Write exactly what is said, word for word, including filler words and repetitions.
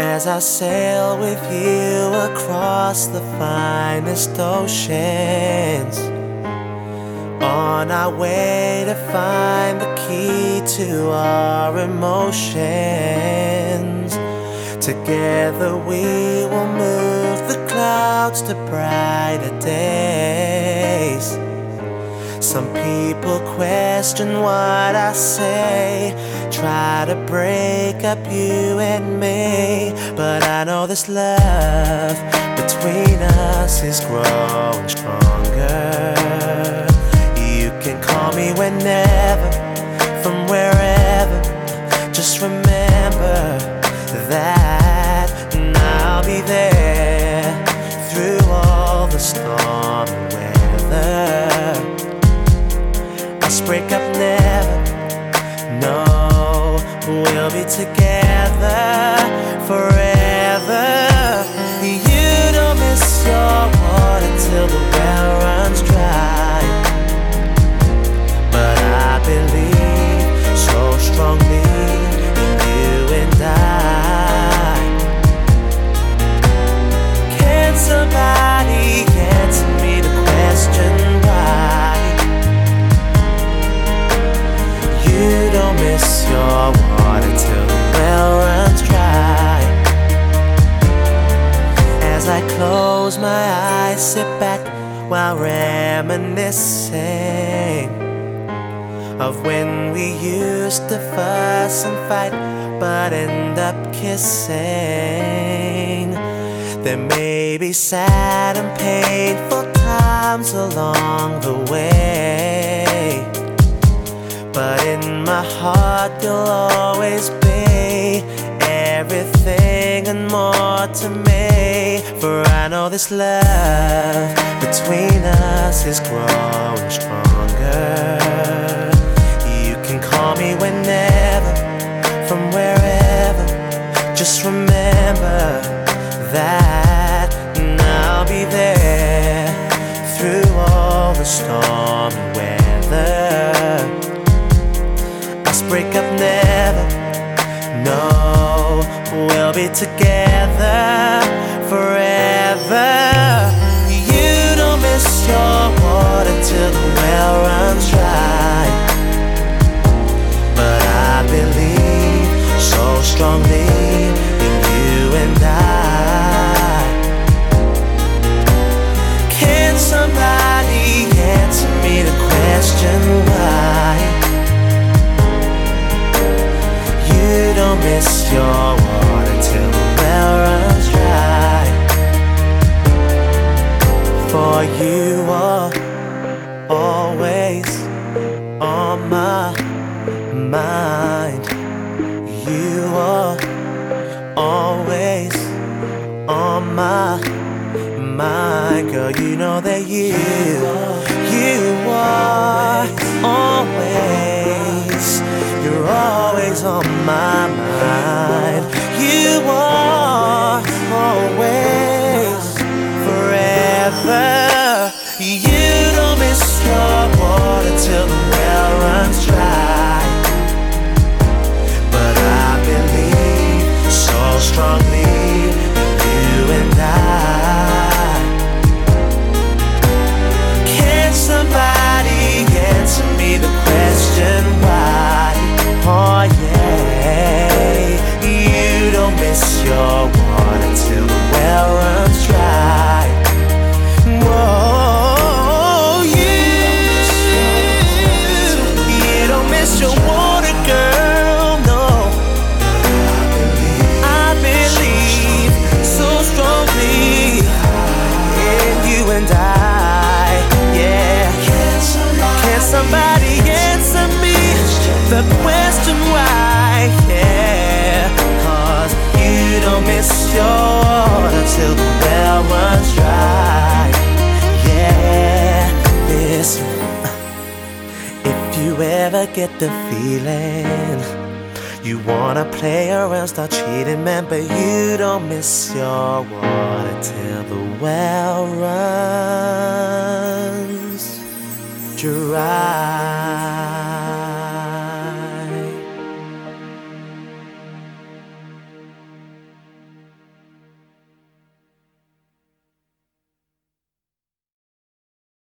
as I sail with you across the finest oceans, on our way to find the key to our emotions. Together we will move the clouds to brighter days. Some people question what I say, try to break up you and me, but I know this love between us is growing stronger. You can call me whenever, from wherever. Just remember that, and I'll be there through all the stormy weather. Us break up never, no, we'll be together forever. You don't miss your water till the well runs dry, but I believe so strongly in you and I. Can somebody answer me the question why you don't miss your water till the well runs dry? As I close my eyes, sit back while reminiscing of when we used to fuss and fight, but end up kissing. There may be sad and painful times along the way, but in my heart you'll always be everything and more to me. For I know this love between us is growing stronger. You can call me whenever, from wherever. Just remember that, and I'll be there through all the stormy weather. Us break up never, no, we'll be together forever. You don't miss your water till the well runs dry, but I believe so strongly in you and I. Can somebody answer me the question why you don't miss your water till the well runs dry? For you are always on my mind. You are always on my mind. Girl, you know that you, you are always, you're always on my mind. You are always, forever. You don't miss your water till the well runs dry, but I believe so strongly in you and I. Can somebody answer me the question why? Oh yeah, you don't miss your water till the well runs dry. Whoa, you, you don't miss your water, girl, no. I believe so strongly in you and I, yeah. Can somebody answer me the question why, yeah? Cause you don't miss your water till the well runs dry, yeah. Listen, if you ever get the feeling you wanna play around, start cheating, man, but you don't miss your water till the well runs